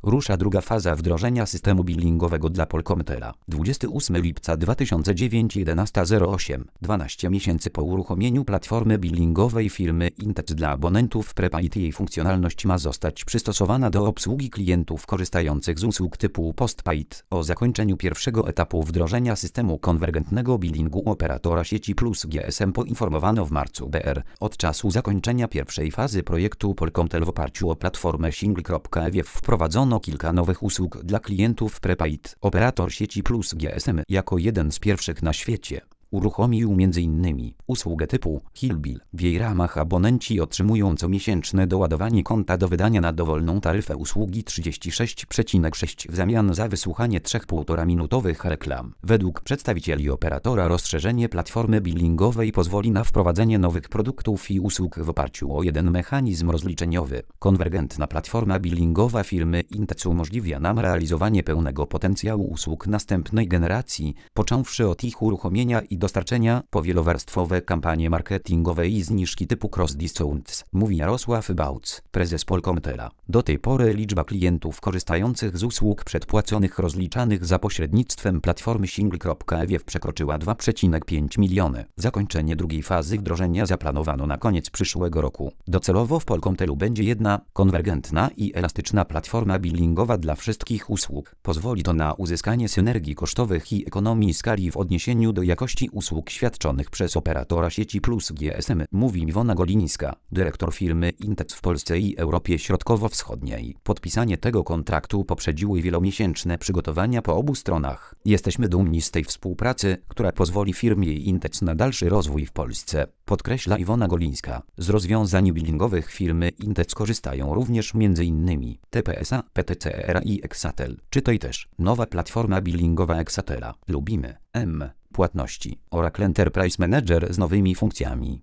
Rusza druga faza wdrożenia systemu billingowego dla Polkomtela. 28 lipca 2009 11:08. 12 miesięcy po uruchomieniu platformy billingowej firmy Intec dla abonentów prepaid jej funkcjonalność ma zostać przystosowana do obsługi klientów korzystających z usług typu postpaid. O zakończeniu pierwszego etapu wdrożenia systemu konwergentnego billingu operatora sieci Plus GSM poinformowano w marcu br. Od czasu zakończenia pierwszej fazy projektu Polkomtel w oparciu o platformę Single.ew wprowadzono kilka nowych usług dla klientów prepaid. Operator sieci Plus GSM jako jeden z pierwszych na świecie uruchomił m.in. usługę typu Hillbill. W jej ramach abonenci otrzymują comiesięczne doładowanie konta do wydania na dowolną taryfę usługi 36,6 w zamian za wysłuchanie 3,5-minutowych reklam. Według przedstawicieli operatora rozszerzenie platformy billingowej pozwoli na wprowadzenie nowych produktów i usług w oparciu o jeden mechanizm rozliczeniowy. Konwergentna platforma billingowa firmy Intec umożliwia nam realizowanie pełnego potencjału usług następnej generacji, począwszy od ich uruchomienia i dostarczenia po wielowarstwowe kampanie marketingowe i zniżki typu cross discounts, mówi Jarosław Bauc, prezes Polkomtela. Do tej pory liczba klientów korzystających z usług przedpłaconych rozliczanych za pośrednictwem platformy Single.ew przekroczyła 2,5 miliony. Zakończenie drugiej fazy wdrożenia zaplanowano na koniec przyszłego roku. Docelowo w Polkomtelu będzie jedna, konwergentna i elastyczna platforma billingowa dla wszystkich usług. Pozwoli to na uzyskanie synergii kosztowych i ekonomii skali w odniesieniu do jakości usług świadczonych przez operatora sieci Plus GSM, mówi Iwona Golińska, dyrektor firmy Intec w Polsce i Europie Środkowo-Wschodniej. Podpisanie tego kontraktu poprzedziły wielomiesięczne przygotowania po obu stronach. Jesteśmy dumni z tej współpracy, która pozwoli firmie Intec na dalszy rozwój w Polsce, podkreśla Iwona Golińska. Z rozwiązań billingowych firmy Intec korzystają również m.in. TPSA, PTCR i Exatel. Czytaj też nowa platforma billingowa Exatela. Lubimy. Płatności. Oracle Enterprise Manager z nowymi funkcjami.